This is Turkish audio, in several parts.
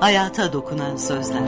hayata dokunan sözler.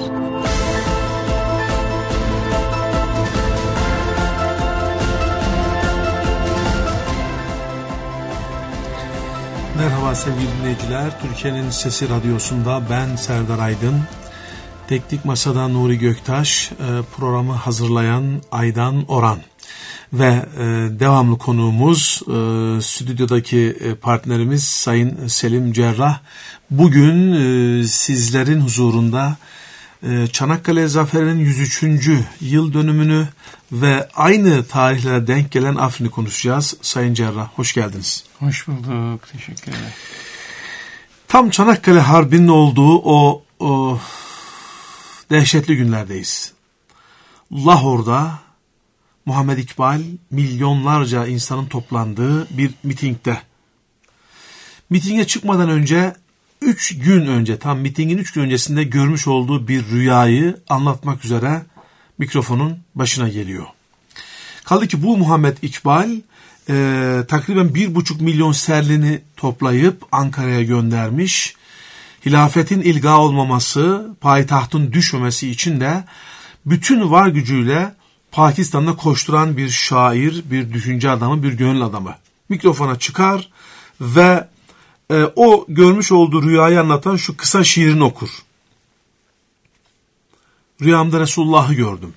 Merhaba sevgili dinleyiciler. Türkiye'nin Sesi Radyosu'nda ben Serdar Aydın. Teknik Masa'da Nuri Göktaş, programı hazırlayan Aydan Oran. Ve devamlı konuğumuz stüdyodaki partnerimiz Sayın Selim Cerrah. Bugün sizlerin huzurunda Çanakkale Zaferi'nin 103. yıl dönümünü ve aynı tarihlere denk gelen Afrin'i konuşacağız. Sayın Cerrah, hoş geldiniz. Hoş bulduk, teşekkür ederim. Tam Çanakkale Harbi'nin olduğu o dehşetli günlerdeyiz. Lahor'da Muhammed İkbal milyonlarca insanın toplandığı bir mitingde. Mitinge çıkmadan önce 3 gün önce, tam mitingin 3 gün öncesinde görmüş olduğu bir rüyayı anlatmak üzere mikrofonun başına geliyor. Kaldı ki bu Muhammed İkbal takriben 1,5 milyon sterlini toplayıp Ankara'ya göndermiş. Hilafetin ilga olmaması, payitahtın düşmemesi için de bütün var gücüyle Pakistan'da koşturan bir şair, bir düşünce adamı, bir gönül adamı. Mikrofona çıkar ve o görmüş olduğu rüyayı anlatan şu kısa şiirini okur. Rüyamda Resulullah'ı gördüm.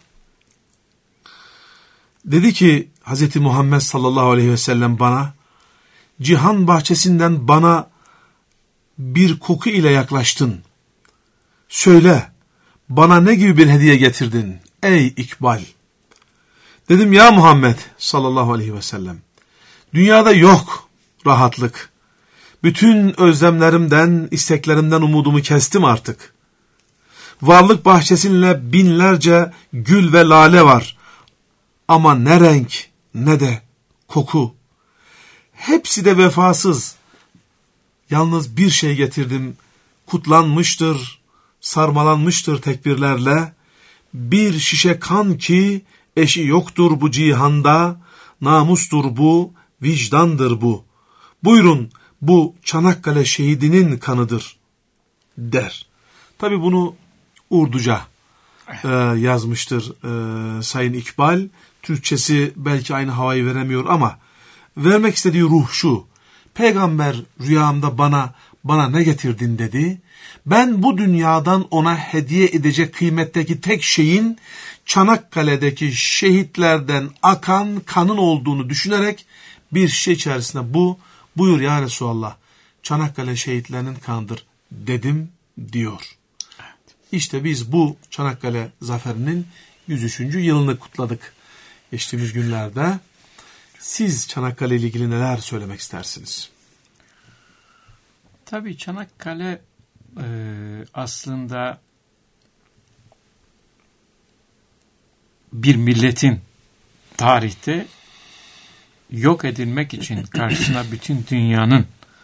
Dedi ki Hz. Muhammed sallallahu aleyhi ve sellem bana, cihan bahçesinden bana bir koku ile yaklaştın. Söyle, bana ne gibi bir hediye getirdin ey İkbal? Dedim ya Muhammed sallallahu aleyhi ve sellem, dünyada yok rahatlık. Bütün özlemlerimden, isteklerimden umudumu kestim artık. Varlık bahçesinle binlerce gül ve lale var. Ama ne renk ne de koku. Hepsi de vefasız. Yalnız bir şey getirdim. Kutlanmıştır, sarmalanmıştır tekbirlerle. Bir şişe kan ki eşi yoktur bu cihanda. Namustur bu, vicdandır bu. Buyurun, bu Çanakkale şehidinin kanıdır der. Tabi bunu Urduca yazmıştır Sayın İkbal. Türkçesi belki aynı havayı veremiyor ama vermek istediği ruh şu. Peygamber rüyamda bana ne getirdin dedi. Ben bu dünyadan ona hediye edecek kıymetteki tek şeyin Çanakkale'deki şehitlerden akan kanın olduğunu düşünerek bir şişe içerisinde buyur ya Resulallah, Çanakkale şehitlerinin kanıdır dedim diyor. Evet. İşte biz bu Çanakkale Zaferi'nin 103. yılını kutladık geçtiğimiz günlerde. Siz Çanakkale ile ilgili neler söylemek istersiniz? Tabii Çanakkale aslında bir milletin tarihte yok edilmek için karşısına bütün dünyanın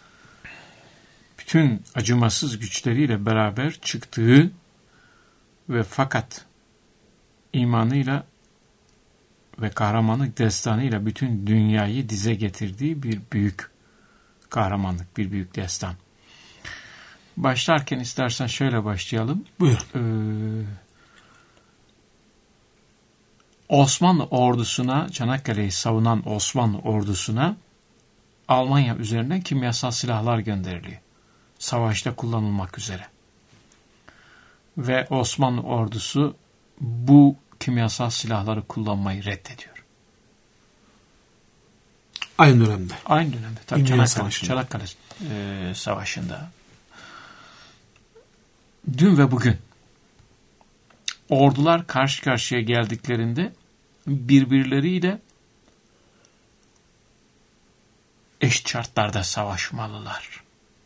bütün acımasız güçleriyle beraber çıktığı ve fakat imanıyla ve kahramanlık destanıyla bütün dünyayı dize getirdiği bir büyük kahramanlık, bir büyük destan. Başlarken istersen şöyle başlayalım. Buyur. Osmanlı ordusuna, Çanakkale'yi savunan Osmanlı ordusuna Almanya üzerinden kimyasal silahlar gönderiliyor. Savaşta kullanılmak üzere. Ve Osmanlı ordusu bu kimyasal silahları kullanmayı reddediyor. Aynı dönemde. Aynı dönemde. Tabii Çanakkale Savaşı'nda. Dün ve bugün ordular karşı karşıya geldiklerinde birbirleriyle eşit şartlarda savaşmalılar.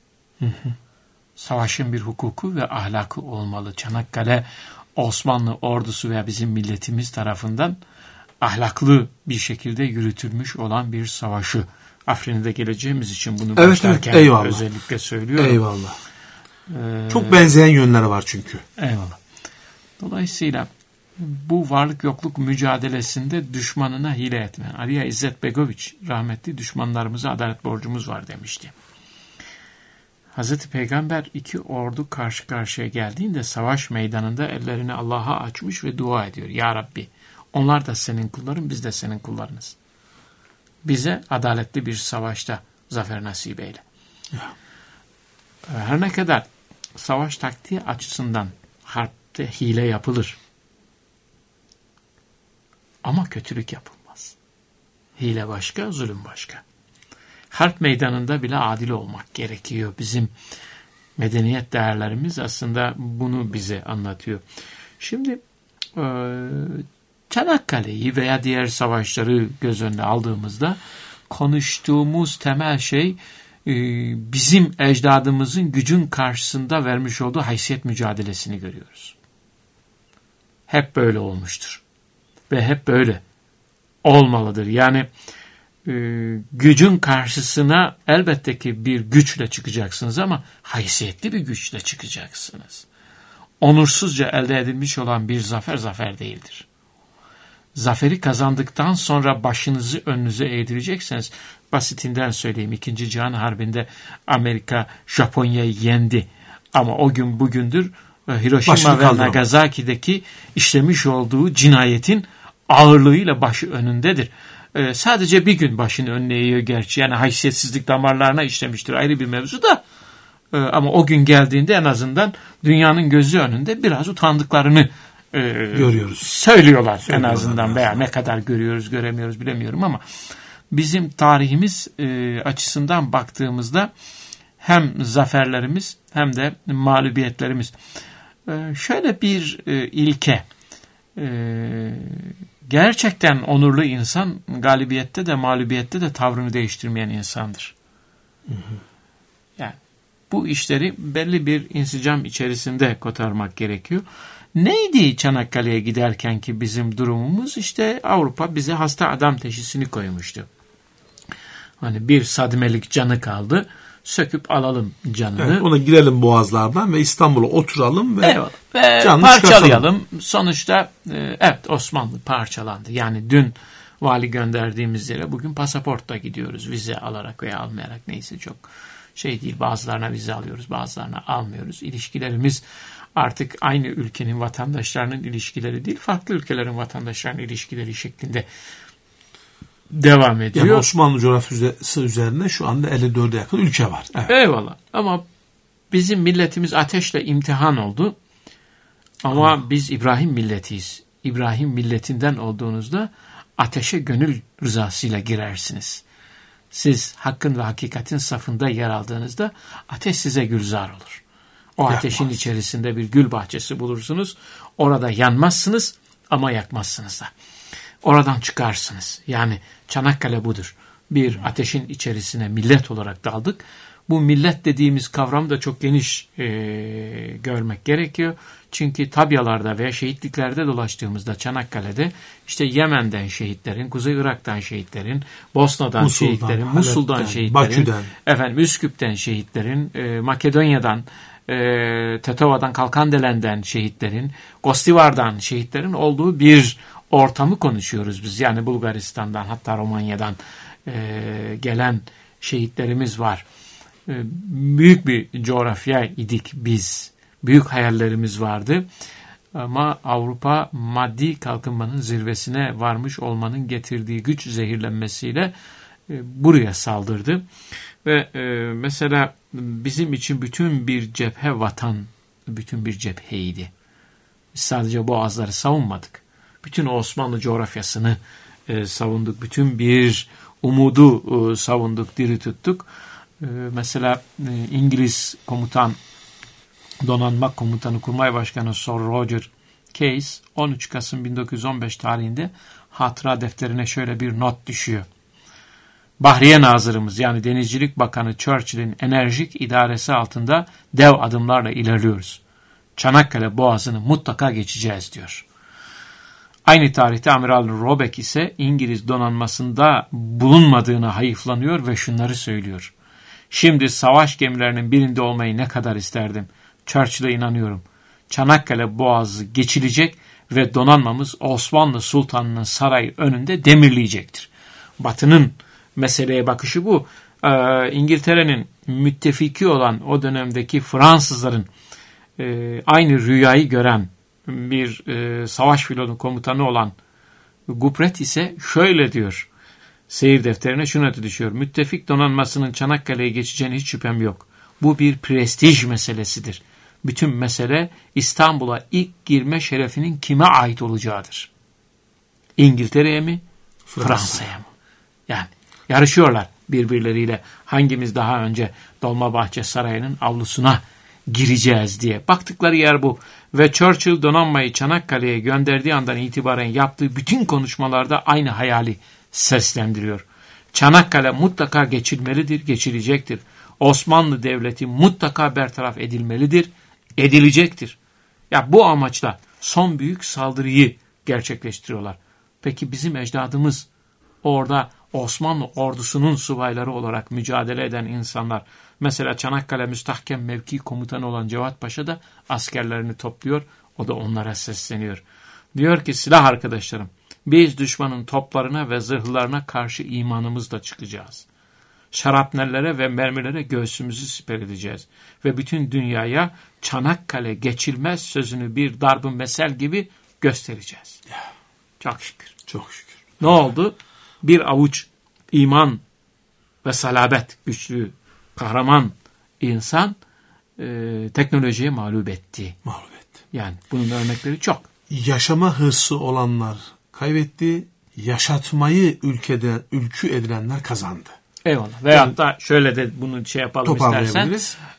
Savaşın bir hukuku ve ahlakı olmalı. Çanakkale Osmanlı ordusu veya bizim milletimiz tarafından ahlaklı bir şekilde yürütülmüş olan bir savaşı. Afrin'e de geleceğimiz için bunu başlarken özellikle söylüyorum. Eyvallah. Çok benzeyen yönleri var çünkü. Eyvallah. Dolayısıyla bu varlık yokluk mücadelesinde düşmanına hile etme. Aliya İzzet Begoviç rahmetli düşmanlarımıza adalet borcumuz var demişti. Hazreti Peygamber iki ordu karşı karşıya geldiğinde savaş meydanında ellerini Allah'a açmış ve dua ediyor. Ya Rabbi, onlar da senin kulların, biz de senin kullarınız. Bize adaletli bir savaşta zafer nasip eyle. Her ne kadar savaş taktiği açısından harpte hile yapılır. Ama kötülük yapılmaz. Hile başka, zulüm başka. Harp meydanında bile adil olmak gerekiyor. Bizim medeniyet değerlerimiz aslında bunu bize anlatıyor. Şimdi Çanakkale'yi veya diğer savaşları göz önüne aldığımızda konuştuğumuz temel şey bizim ecdadımızın gücün karşısında vermiş olduğu haysiyet mücadelesini görüyoruz. Hep böyle olmuştur. Ve hep böyle olmalıdır. Yani gücün karşısına elbette ki bir güçle çıkacaksınız ama haysiyetli bir güçle çıkacaksınız. Onursuzca elde edilmiş olan bir zafer değildir. Zaferi kazandıktan sonra başınızı önünüze eğdirecekseniz, basitinden söyleyeyim, 2. Cihan Harbi'nde Amerika Japonya'yı yendi. Ama o gün bugündür Hiroşima ve Nagasaki'deki işlemiş olduğu cinayetin ağırlığıyla başı önündedir. Sadece bir gün başını önüne eğiyor gerçi. Yani haysiyetsizlik damarlarına işlemiştir, ayrı bir mevzu da. Ama o gün geldiğinde en azından dünyanın gözü önünde biraz utandıklarını görüyoruz. Söylüyorlar en azından, veya ne kadar görüyoruz göremiyoruz bilemiyorum ama bizim tarihimiz açısından baktığımızda hem zaferlerimiz hem de mağlubiyetlerimiz. Şöyle bir ilke, gerçekten onurlu insan galibiyette de mağlubiyette de tavrını değiştirmeyen insandır. Yani bu işleri belli bir insicam içerisinde kotarmak gerekiyor. Neydi Çanakkale'ye giderken ki bizim durumumuz? İşte Avrupa bize hasta adam teşhisini koymuştu. Hani bir sadmelik canı kaldı, söküp alalım canını. Evet, ona girelim boğazlardan ve İstanbul'a oturalım ve canını parçalayalım. Sonuçta evet, Osmanlı parçalandı. Yani dün vali gönderdiğimiz yere bugün pasaportla gidiyoruz. Vize alarak veya almayarak, neyse çok şey değil. Bazılarına vize alıyoruz, bazılarına almıyoruz. İlişkilerimiz artık aynı ülkenin vatandaşlarının ilişkileri değil, farklı ülkelerin vatandaşlarının ilişkileri şeklinde devam ediyor. Yani Osmanlı coğrafyası üzerinde şu anda 54'e yakın ülke var. Evet. Eyvallah. Ama bizim milletimiz ateşle imtihan oldu. Ama biz İbrahim milletiyiz. İbrahim milletinden olduğunuzda ateşe gönül rızasıyla girersiniz. Siz hakkın ve hakikatin safında yer aldığınızda ateş size gülzar olur. O ateşin içerisinde bir gül bahçesi bulursunuz. Orada yanmazsınız ama yakmazsınız da. Oradan çıkarsınız. Yani Çanakkale budur. Bir ateşin içerisine millet olarak daldık. Bu millet dediğimiz kavramı da çok geniş görmek gerekiyor. Çünkü tabyalarda veya şehitliklerde dolaştığımızda Çanakkale'de işte Yemen'den şehitlerin, Kuzey Irak'tan şehitlerin, Bosna'dan şehitlerin, Musul'dan şehitlerin, efendim Üsküp'ten şehitlerin, Makedonya'dan, Tetova'dan, Kalkandelen'den şehitlerin, Gostivar'dan şehitlerin olduğu bir ortamı konuşuyoruz biz. Yani Bulgaristan'dan, hatta Romanya'dan gelen şehitlerimiz var. Büyük bir coğrafya idik biz. Büyük hayallerimiz vardı. Ama Avrupa maddi kalkınmanın zirvesine varmış olmanın getirdiği güç zehirlenmesiyle buraya saldırdı. Ve mesela bizim için bütün bir cephe vatan, bütün bir cepheydi. Biz sadece boğazları savunmadık. Bütün Osmanlı coğrafyasını savunduk. Bütün bir umudu savunduk, diri tuttuk. Mesela İngiliz komutan, Donanma Komutanı Kurmay Başkanı Sir Roger Case 13 Kasım 1915 tarihinde hatıra defterine şöyle bir not düşüyor. Bahriye Nazırımız, yani Denizcilik Bakanı Churchill'in enerjik idaresi altında dev adımlarla ilerliyoruz. Çanakkale Boğazı'nı mutlaka geçeceğiz diyor. Aynı tarihte Amiral Robeck ise İngiliz donanmasında bulunmadığına hayıflanıyor ve şunları söylüyor. Şimdi savaş gemilerinin birinde olmayı ne kadar isterdim. Churchill'e inanıyorum. Çanakkale Boğazı geçilecek ve donanmamız Osmanlı Sultanı'nın sarayı önünde demirleyecektir. Batı'nın meseleye bakışı bu. İngiltere'nin müttefiki olan o dönemdeki Fransızların aynı rüyayı gören bir savaş filonun komutanı olan Gupret ise şöyle diyor. Seyir defterine şu notu düşüyor. Müttefik donanmasının Çanakkale'ye geçeceğine hiç şüphem yok. Bu bir prestij meselesidir. Bütün mesele İstanbul'a ilk girme şerefinin kime ait olacağıdır. İngiltere'ye mi? Fransa'ya mı? Yani yarışıyorlar birbirleriyle. Hangimiz daha önce Dolmabahçe Sarayı'nın avlusuna gireceğiz diye. Baktıkları yer bu. Ve Churchill donanmayı Çanakkale'ye gönderdiği andan itibaren yaptığı bütün konuşmalarda aynı hayali seslendiriyor. Çanakkale mutlaka geçilmelidir, geçilecektir. Osmanlı Devleti mutlaka bertaraf edilmelidir, edilecektir. Ya bu amaçla son büyük saldırıyı gerçekleştiriyorlar. Peki bizim ecdadımız orada Osmanlı ordusunun subayları olarak mücadele eden insanlar, mesela Çanakkale Müstahkem Mevki Komutanı olan Cevat Paşa da askerlerini topluyor, o da onlara sesleniyor. Diyor ki silah arkadaşlarım, biz düşmanın toplarına ve zırhlarına karşı imanımızla çıkacağız. Şarapnellere ve mermilere göğsümüzü siper edeceğiz. Ve bütün dünyaya Çanakkale geçilmez sözünü bir darb-ı mesel gibi göstereceğiz. Çok şükür. Çok şükür. Ne oldu? Bir avuç iman ve salabet güçlü, kahraman insan teknolojiye mağlup etti. Mağlup etti. Yani bunun örnekleri çok. Yaşama hırsı olanlar kaybetti, yaşatmayı ülkü edilenler kazandı. Eyvallah. Veyahut da şöyle de bunu yapalım istersen.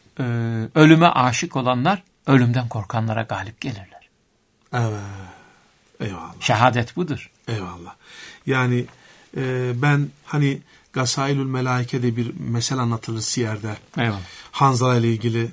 Ölüme aşık olanlar ölümden korkanlara galip gelirler. Evet. Eyvallah. Şehadet budur. Eyvallah. Yani ben hani Gasailül Melaike'de bir mesel anlatılır Siyer'de. Eyvallah. Hanzala ile ilgili.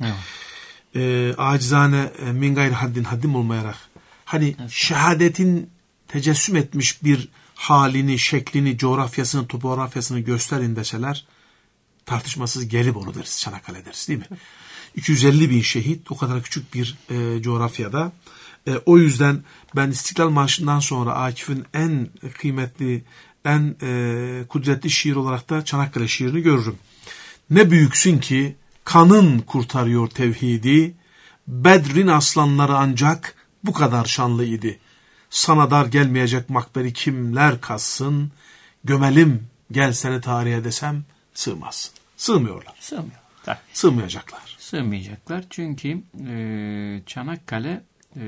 Eyvallah. Acizane min gayri haddim olmayarak hani şehadetin tecessüm etmiş bir halini, şeklini, coğrafyasını, topografyasını gösterin deseler tartışmasız Gelibolu deriz, Çanakkale deriz değil mi? 250 bin şehit o kadar küçük bir coğrafyada. O yüzden ben İstiklal Marşı'ndan sonra Akif'in en kıymetli, en kudretli şiir olarak da Çanakkale şiirini görürüm. Ne büyüksün ki kanın kurtarıyor tevhidi, Bedrin aslanları ancak bu kadar şanlıydı. Sana dar gelmeyecek makberi kimler kazsın, gömelim gel seni tarihe desem sığmazsın. Sığmıyorlar. Sığmıyor. Tabii. Sığmayacaklar. Sığmayacaklar çünkü Çanakkale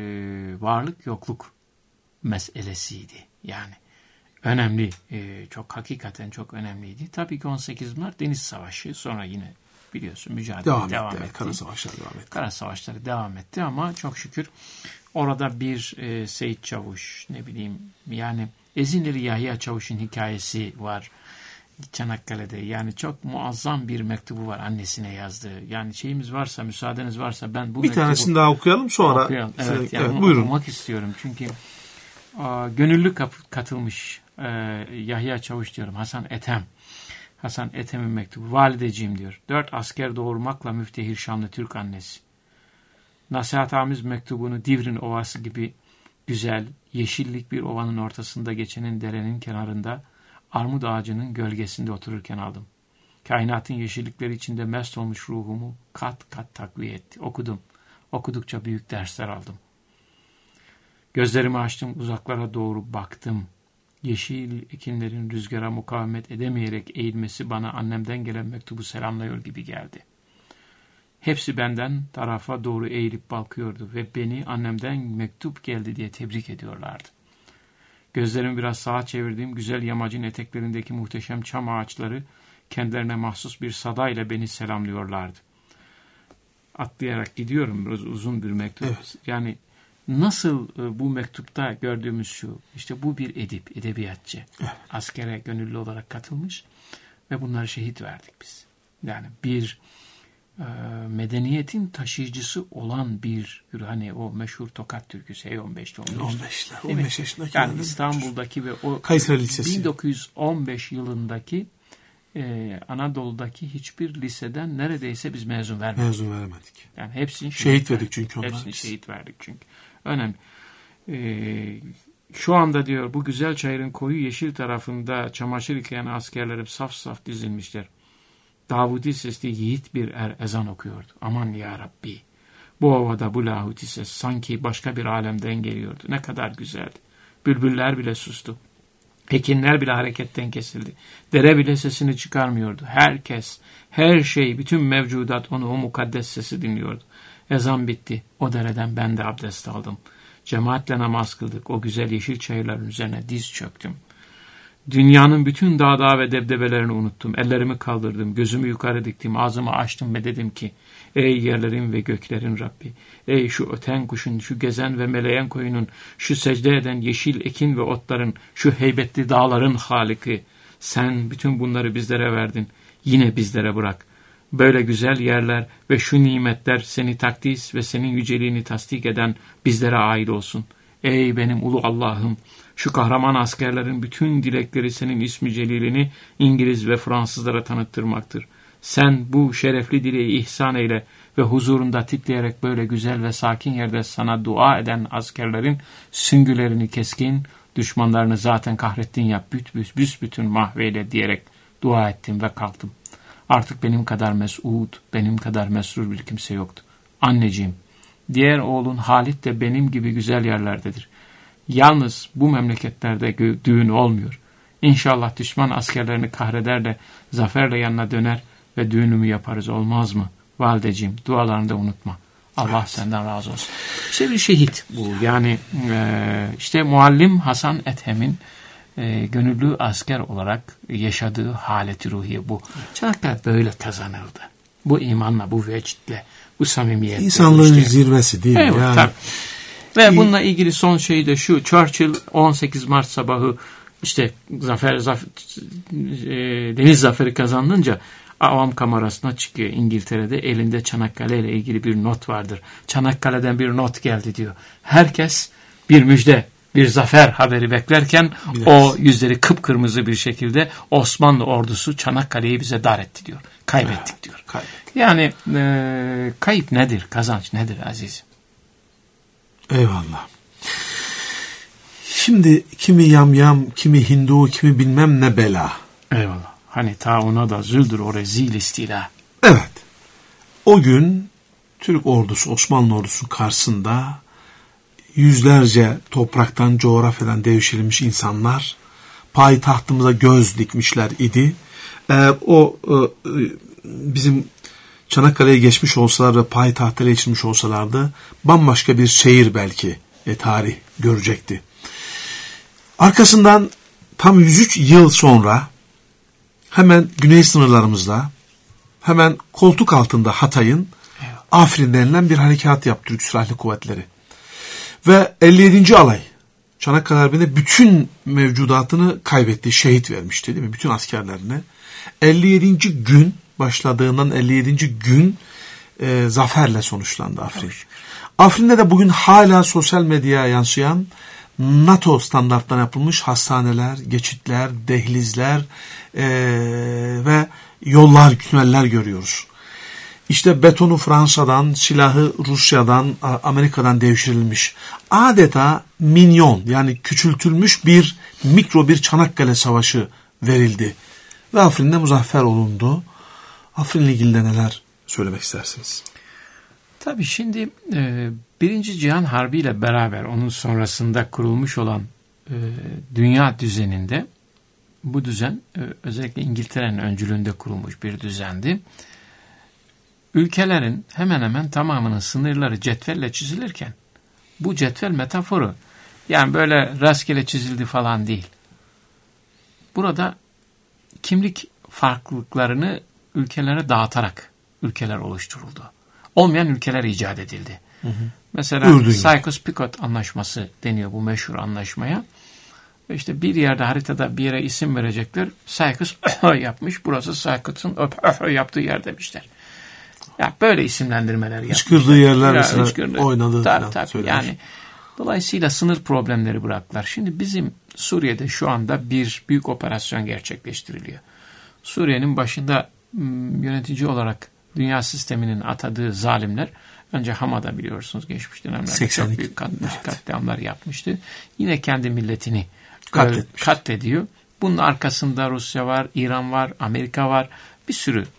varlık yokluk meselesiydi. Yani önemli, çok hakikaten çok önemliydi. Tabii ki 18 Mart Deniz Savaşı, sonra yine biliyorsun mücadele devam etti. Kara savaşları devam etti. Kara savaşları devam etti ama çok şükür orada bir Seyit Çavuş, ne bileyim yani Ezinleri Yahya Çavuş'un hikayesi var Çanakkale'de. Yani çok muazzam bir mektubu var annesine yazdığı. Yani şeyimiz varsa, müsaadeniz varsa ben bu bir tanesini daha okuyalım sonra. Okuyalım. Evet, yani evet, buyurun. okumak istiyorum çünkü gönüllü katılmış Yahya Çavuş diyorum, Hasan Ethem'in mektubu. Valideciğim diyor. 4 asker doğurmakla müftehir şanlı Türk annesi. Nasihatamiz mektubunu Divrin Ovası gibi güzel, yeşillik bir ovanın ortasında geçenin derenin kenarında armut ağacının gölgesinde otururken aldım. Kainatın yeşillikleri içinde mest olmuş ruhumu kat kat takviye etti. Okudum. Okudukça büyük dersler aldım. Gözlerimi açtım, uzaklara doğru baktım. Yeşil ekinlerin rüzgara mukavemet edemeyerek eğilmesi bana annemden gelen mektubu selamlıyor gibi geldi. Hepsi benden tarafa doğru eğilip bakıyordu ve beni annemden mektup geldi diye tebrik ediyorlardı. Gözlerimi biraz sağa çevirdiğim güzel yamacın eteklerindeki muhteşem çam ağaçları kendilerine mahsus bir sadayla beni selamlıyorlardı. Atlayarak gidiyorum, biraz uzun bir mektup. Evet. Yani nasıl bu mektupta gördüğümüz şu, işte bu bir edebiyatçı. Evet. Askere gönüllü olarak katılmış ve bunları şehit verdik biz. Yani bir medeniyetin taşıyıcısı olan bir, hani o meşhur Tokat türküsü H15'te 15 yaşındaki. Yani İstanbul'daki ve o Kayseri Lisesi. 1915 yılındaki Anadolu'daki hiçbir liseden neredeyse biz mezun veremedik. Yani hepsini şehit verdik çünkü onlar. Hepsini şehit verdik çünkü. Önemli. Şu anda diyor bu güzel çayırın koyu yeşil tarafında çamaşır yıkayan askerlerim saf saf dizilmişler. Davudi sesli yiğit bir ezan okuyordu. Aman ya Rabbi. Bu havada bu lahuti ses sanki başka bir alemden geliyordu. Ne kadar güzeldi. Bülbüller bile sustu. Ekinler bile hareketten kesildi. Dere bile sesini çıkarmıyordu. Herkes, her şey, bütün mevcudat onu o mukaddes sesi dinliyordu. Ezan bitti. O dereden ben de abdest aldım. Cemaatle namaz kıldık. O güzel yeşil çayırların üzerine diz çöktüm. Dünyanın bütün dağ ve debdebelerini unuttum. Ellerimi kaldırdım. Gözümü yukarı diktim. Ağzımı açtım ve dedim ki ey yerlerin ve göklerin Rabbi. Ey şu öten kuşun, şu gezen ve meleyen koyunun, şu secde eden yeşil ekin ve otların, şu heybetli dağların Haliki. Sen bütün bunları bizlere verdin. Yine bizlere bırak. Böyle güzel yerler ve şu nimetler seni takdis ve senin yüceliğini tasdik eden bizlere ait olsun. Ey benim ulu Allah'ım, şu kahraman askerlerin bütün dilekleri senin ismi celilini İngiliz ve Fransızlara tanıttırmaktır. Sen bu şerefli dileği ihsan eyle ve huzurunda titreyerek böyle güzel ve sakin yerde sana dua eden askerlerin süngülerini keskin, düşmanlarını zaten kahrettin yap, büsbütün mahveyle diyerek dua ettim ve kalktım. Artık benim kadar mes'ud, benim kadar mesrur bir kimse yoktu. Anneciğim, diğer oğlun Halit de benim gibi güzel yerlerdedir. Yalnız bu memleketlerde düğün olmuyor. İnşallah düşman askerlerini kahreder de zaferle yanına döner ve düğünümü yaparız, olmaz mı? Valideciğim, dualarını da unutma. Allah senden razı olsun. İşte bir şehit bu. Yani işte Muallim Hasan Ethem'in gönüllü asker olarak yaşadığı haleti ruhiye bu. Çanakkale böyle kazanıldı. Bu imanla, bu vecdle, bu samimiyetle. İnsanlığın zirvesi değil mi? Evet, yani. Tabii. Ve bununla ilgili son şey de şu. Churchill 18 Mart sabahı işte deniz zaferi kazanınca avam kamerasına çıkıyor İngiltere'de. Elinde Çanakkale ile ilgili bir not vardır. Çanakkale'den bir not geldi diyor. Herkes bir müjde, bir zafer haberi beklerken o yüzleri kıpkırmızı bir şekilde Osmanlı ordusu Çanakkale'yi bize dar etti diyor. Kaybettik diyor. Yani kayıp nedir? Kazanç nedir azizim? Eyvallah. Şimdi kimi yamyam, kimi Hindu, kimi bilmem ne bela. Eyvallah. Hani ta ona da züldür o rezil istila. Evet. O gün Türk ordusu, Osmanlı ordusu karşısında yüzlerce topraktan, coğrafyadan devşirilmiş insanlar payitahtımıza göz dikmişler idi. Eğer bizim Çanakkale'ye geçmiş olsalar ve payitahtına geçmiş olsalardı bambaşka bir şehir belki tarih görecekti. Arkasından tam 103 yıl sonra hemen güney sınırlarımızda, hemen koltuk altında Hatay'ın Afrin denilen bir harekat yaptı Türk Silahlı Kuvvetleri. Ve 57. alay Çanakkale Harbi'nde bütün mevcudatını kaybetti, şehit vermişti değil mi? Bütün askerlerini. 57. gün başladığından 57. gün zaferle sonuçlandı Afrin. Afrin'de de bugün hala sosyal medyaya yansıyan NATO standartlarına yapılmış hastaneler, geçitler, dehlizler ve yollar, tüneller görüyoruz. İşte betonu Fransa'dan, silahı Rusya'dan, Amerika'dan devşirilmiş. Adeta minyon yani küçültülmüş bir mikro bir Çanakkale Savaşı verildi. Ve Afrin'de muzaffer olundu. Afrin'le ilgili de neler söylemek istersiniz? Tabii şimdi Birinci Cihan Harbi ile beraber onun sonrasında kurulmuş olan dünya düzeninde bu düzen özellikle İngiltere'nin öncülüğünde kurulmuş bir düzendi. Ülkelerin hemen hemen tamamının sınırları cetvelle çizilirken bu cetvel metaforu yani böyle rastgele çizildi falan değil. Burada kimlik farklılıklarını ülkelere dağıtarak ülkeler oluşturuldu. Olmayan ülkeler icat edildi. Hı hı. Mesela Sykes-Picot anlaşması deniyor bu meşhur anlaşmaya. İşte bir yerde haritada bir yere isim verecekler. Sykes yapmış. Burası Sykes'ın yaptığı yer demişler. Ya böyle isimlendirmeler yapmışlar. Hıçkırdığı yerler mesela oynadığı falan söylenir. Yani dolayısıyla sınır problemleri bıraktılar. Şimdi bizim Suriye'de şu anda bir büyük operasyon gerçekleştiriliyor. Suriye'nin başında yönetici olarak dünya sisteminin atadığı zalimler önce Hama'da biliyorsunuz geçmiş dönemlerde çok büyük katliamlar yapmıştı. Yine kendi milletini katlediyor. Bunun arkasında Rusya var, İran var, Amerika var. Bir sürü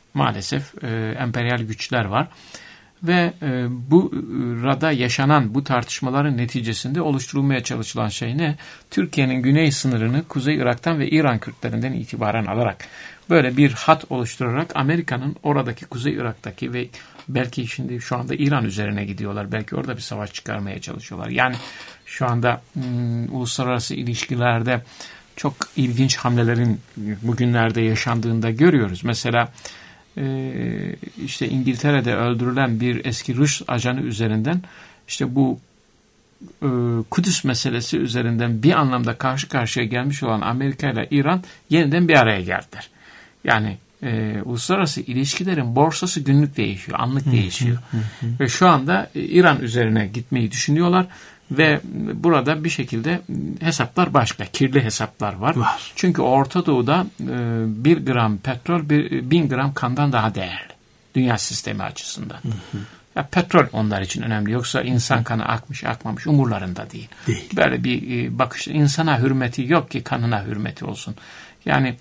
maalesef emperyal güçler var. Ve burada yaşanan bu tartışmaların neticesinde oluşturulmaya çalışılan şey ne? Türkiye'nin güney sınırını Kuzey Irak'tan ve İran Kürtlerinden itibaren alarak böyle bir hat oluşturarak Amerika'nın oradaki Kuzey Irak'taki ve belki şimdi şu anda İran üzerine gidiyorlar. Belki orada bir savaş çıkarmaya çalışıyorlar. Yani şu anda uluslararası ilişkilerde çok ilginç hamlelerin bugünlerde yaşandığında görüyoruz. Mesela işte İngiltere'de öldürülen bir eski Rus ajanı üzerinden işte bu Kudüs meselesi üzerinden bir anlamda karşı karşıya gelmiş olan Amerika ile İran yeniden bir araya geldiler. Yani uluslararası ilişkilerin borsası günlük değişiyor, anlık değişiyor. Ve şu anda İran üzerine gitmeyi düşünüyorlar. Ve burada bir şekilde hesaplar başka, kirli hesaplar var. Çünkü Orta Doğu'da 1 gram petrol 1000 gram kandan daha değerli. Dünya sistemi açısından. Ya petrol onlar için önemli. Yoksa insan kanı akmış akmamış umurlarında değil. Böyle bir bakış. İnsana hürmeti yok ki kanına hürmeti olsun. Yani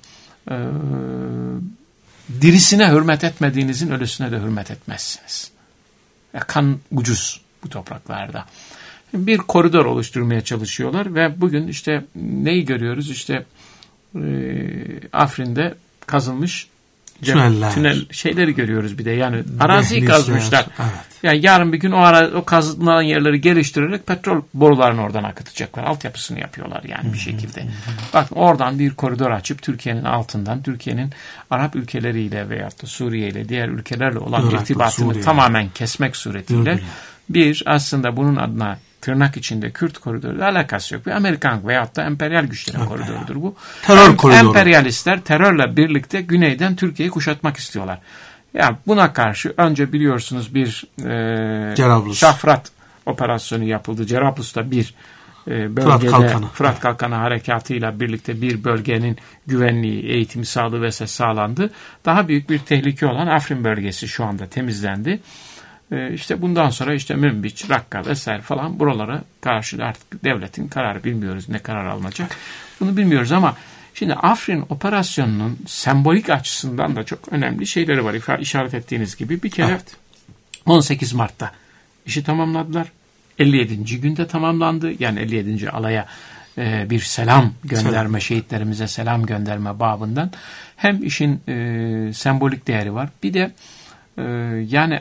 dirisine hürmet etmediğinizin ölüsüne de hürmet etmezsiniz. Ya kan ucuz bu topraklarda. Bir koridor oluşturmaya çalışıyorlar ve bugün işte neyi görüyoruz? İşte Afrin'de kazılmış tünel şeyleri görüyoruz bir de. Yani araziyi kazmışlar. Evet. Yani yarın bir gün o kazılan yerleri geliştirerek petrol borularını oradan akıtacaklar. Altyapısını yapıyorlar yani bir şekilde. Bak oradan bir koridor açıp Türkiye'nin altından Türkiye'nin Arap ülkeleriyle veyahut da Suriye ile diğer ülkelerle olan irtibatını tamamen kesmek suretiyle bir aslında bunun adına tırnak içinde Kürt koridoru alakası yok. Bir Amerikan veyahut da emperyal güçlerin koridorudur bu. Terör koridoru. Emperyalistler terörle birlikte güneyden Türkiye'yi kuşatmak istiyorlar. Yani buna karşı önce biliyorsunuz bir Şafrat operasyonu yapıldı. Cerablus'ta bir bölgede Fırat Kalkanı harekatıyla birlikte bir bölgenin güvenliği, eğitimi, sağlığı vesaire sağlandı. Daha büyük bir tehlike olan Afrin bölgesi şu anda temizlendi. İşte bundan sonra işte Münbiç, Rakka vesaire falan buralara karşı artık devletin kararı bilmiyoruz. Ne karar alınacak bunu bilmiyoruz ama şimdi Afrin operasyonunun sembolik açısından da çok önemli şeyleri var. İşaret ettiğiniz gibi bir kere 18 Mart'ta işi tamamladılar. 57. günde tamamlandı. Yani 57. alaya bir selam gönderme, şehitlerimize selam gönderme babından hem işin sembolik değeri var. Bir de yani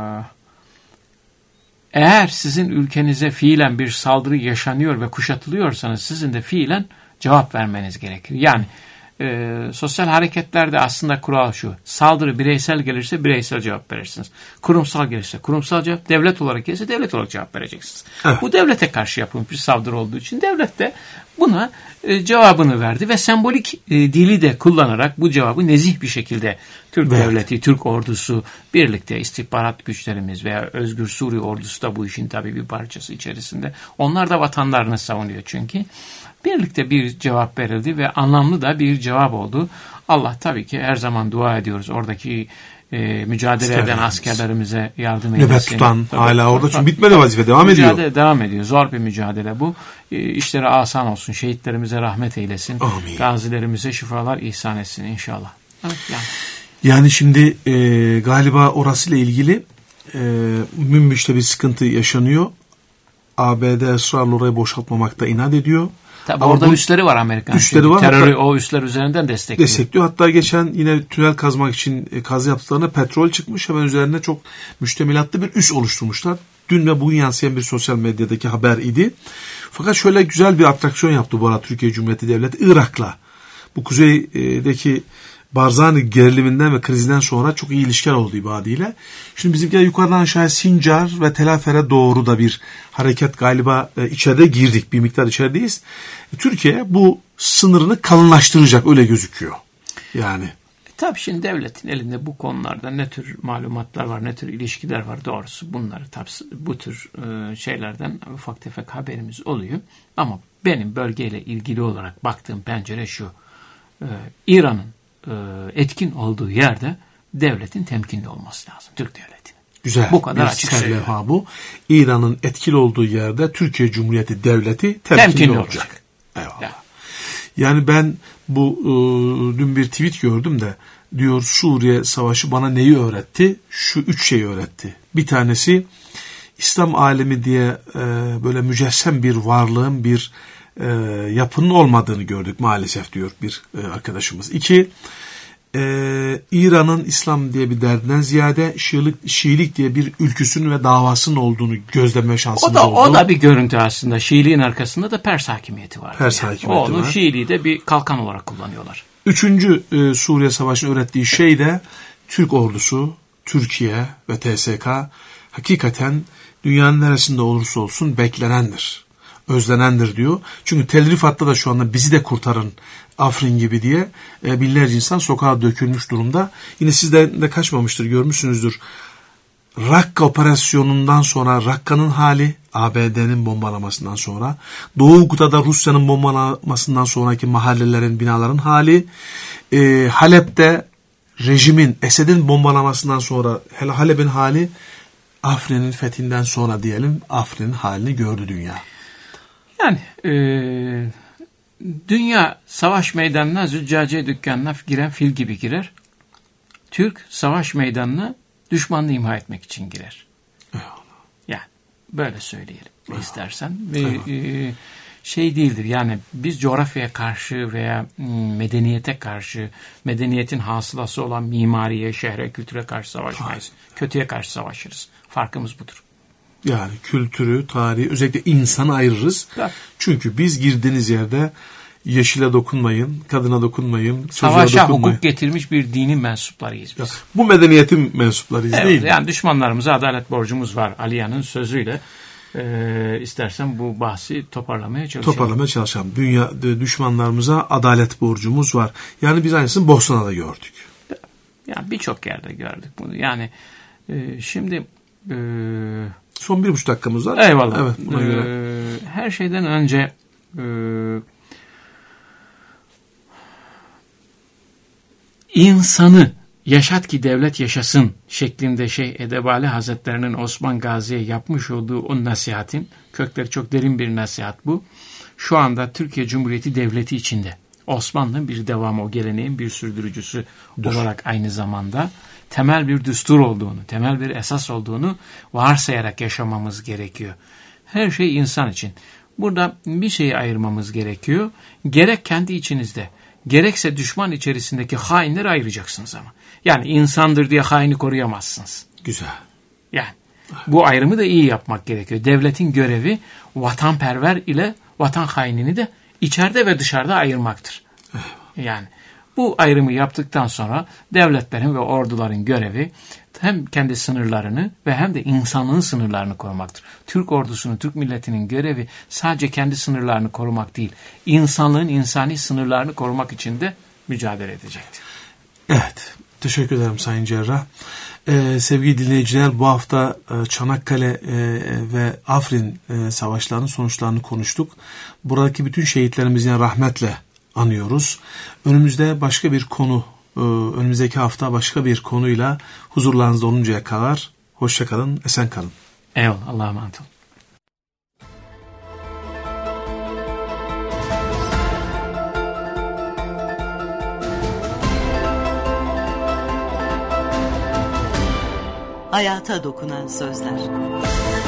eğer sizin ülkenize fiilen bir saldırı yaşanıyor ve kuşatılıyorsanız sizin de fiilen cevap vermeniz gerekir. Yani sosyal hareketlerde aslında kural şu. Saldırı bireysel gelirse bireysel cevap verirsiniz. Kurumsal gelirse kurumsal cevap, devlet olarak gelirse devlet olarak cevap vereceksiniz. Evet. Bu devlete karşı yapılmış bir saldırı olduğu için devlet de buna cevabını verdi ve sembolik dili de kullanarak bu cevabı nezih bir şekilde Türk devleti, Türk ordusu birlikte istihbarat güçlerimiz veya Özgür Suriye ordusu da bu işin tabii bir parçası içerisinde. Onlar da vatanlarını savunuyor çünkü. Birlikte bir cevap verildi ve anlamlı da bir cevap oldu. Allah tabii ki her zaman dua ediyoruz. Oradaki mücadele eden askerlerimize yardım eylesin. Nöbet tutan hala orada çünkü bitmedi vazife devam ediyor. Mücadele devam ediyor. Zor bir mücadele bu. İşleri asan olsun. Şehitlerimize rahmet eylesin. Amin. Gazilerimize şifalar ihsan etsin inşallah. Evet, yani şimdi galiba orasıyla ilgili Münbiç'te bir sıkıntı yaşanıyor. ABD ısrarla orayı boşaltmamakta inat ediyor. Tabii orada üsleri var Amerikan. Üsleri var. Terörü o üsler üzerinden destekliyor. Hatta geçen yine tünel kazmak için kazı yaptıklarına petrol çıkmış. Hemen üzerine çok müştemilatlı bir üs oluşturmuşlar. Dün ve bugün yansıyan bir sosyal medyadaki haber idi. Fakat şöyle güzel bir atraksiyon yaptı bu arada Türkiye Cumhuriyeti Devleti Irak'la. Bu kuzeydeki Barzani geriliminden ve krizinden sonra çok iyi ilişkiler oldu ibadiyle. Şimdi bizimkiler yukarıdan aşağıya Sincar ve Tel Afer'e doğru da bir hareket galiba içeride girdik. Bir miktar içerideyiz. Türkiye bu sınırını kalınlaştıracak öyle gözüküyor. Yani. Tabii şimdi devletin elinde bu konularda ne tür malumatlar var, ne tür ilişkiler var doğrusu. Bunları tabii bu tür şeylerden ufak tefek haberimiz oluyor. Ama benim bölgeyle ilgili olarak baktığım pencere şu. İran'ın etkin olduğu yerde devletin temkinli olması lazım. Türk devletinin. Güzel. Bu kadar açık söylüyor. Bu. İran'ın etkili olduğu yerde Türkiye Cumhuriyeti Devleti temkinli olacak. Eyvallah. Yani ben bu dün bir tweet gördüm de diyor Suriye Savaşı bana neyi öğretti? Şu 3 şeyi öğretti. Bir tanesi İslam alemi diye böyle mücessem bir varlığın, bir yapının olmadığını gördük maalesef diyor bir arkadaşımız. 2, İran'ın İslam diye bir derdinden ziyade Şiilik diye bir ülküsünün ve davasının olduğunu gözleme şansımız oldu. O da bir görüntü aslında. Şiiliğin arkasında da Pers hakimiyeti var. Pers hakimiyeti var. Onu Şiiliği de bir kalkan olarak kullanıyorlar. 3. Suriye Savaşı'nın öğrettiği şey de Türk ordusu, Türkiye ve TSK hakikaten dünyanın neresinde olursa olsun beklenendir, özlenendir diyor. Çünkü Tel Rifat'ta da şu anda bizi de kurtarın Afrin gibi diye binlerce insan sokağa dökülmüş durumda. Yine sizden de kaçmamıştır, görmüşsünüzdür. Rakka operasyonundan sonra Rakka'nın hali, ABD'nin bombalamasından sonra, Doğu Guta'da Rusya'nın bombalamasından sonraki mahallelerin, binaların hali, Halep'te rejimin, Esed'in bombalamasından sonra Halep'in hali, Afrin'in fethinden sonra diyelim Afrin'in halini gördü dünya. Yani dünya savaş meydanına züccaciye dükkanına giren fil gibi girer. Türk savaş meydanına düşmanlığı imha etmek için girer. Eyvallah. Yani böyle söyleyelim istersen. Şey değildir yani biz coğrafyaya karşı veya medeniyete karşı, medeniyetin hasılası olan mimariye, şehre, kültüre karşı savaşmayız. Kötüye karşı savaşırız. Farkımız budur. Yani kültürü, tarihi, özellikle insanı ayırırız. Evet. Çünkü biz girdiğiniz yerde yeşile dokunmayın, kadına dokunmayın, savaşa dokunmayın. Hukuk getirmiş bir dinin mensuplarıyız biz. Ya, bu medeniyetin mensuplarıyız değil mi? Yani düşmanlarımıza adalet borcumuz var. Aliye'nin sözüyle istersen bu bahsi toparlamaya çalışalım. Dünya düşmanlarımıza adalet borcumuz var. Yani biz aynısını Bosna'da gördük. Yani birçok yerde gördük bunu. Yani şimdi son 1,5 dakikamız var. Eyvallah. Evet, buna göre. Her şeyden önce insanı yaşat ki devlet yaşasın şeklinde Şeyh Edebali Hazretlerinin Osman Gazi'ye yapmış olduğu o nasihatin kökleri çok derin bir nasihat bu. Şu anda Türkiye Cumhuriyeti Devleti içinde Osmanlı bir devamı, o geleneğin bir sürdürücüsü olarak aynı zamanda temel bir düstur olduğunu, temel bir esas olduğunu varsayarak yaşamamız gerekiyor. Her şey insan için. Burada bir şeyi ayırmamız gerekiyor. Gerek kendi içinizde, gerekse düşman içerisindeki hainleri ayıracaksınız ama. Yani insandır diye haini koruyamazsınız. Güzel. Yani bu ayrımı da iyi yapmak gerekiyor. Devletin görevi vatanperver ile vatan hainini de içeride ve dışarıda ayırmaktır. Yani bu ayrımı yaptıktan sonra devletlerin ve orduların görevi hem kendi sınırlarını ve hem de insanlığın sınırlarını korumaktır. Türk ordusunun, Türk milletinin görevi sadece kendi sınırlarını korumak değil, insanlığın insani sınırlarını korumak için de mücadele edecektir. Evet, teşekkür ederim Sayın Cerrah. Sevgili dinleyiciler, bu hafta Çanakkale ve Afrin savaşlarının sonuçlarını konuştuk. Buradaki bütün şehitlerimizi rahmetle anıyoruz. Önümüzde başka bir konu, önümüzdeki hafta başka bir konuyla huzurlarınızda oluncaya kadar hoşça kalın, esen kalın. Eyvallah, Allah'a emanet olun. Hayata dokunan sözler.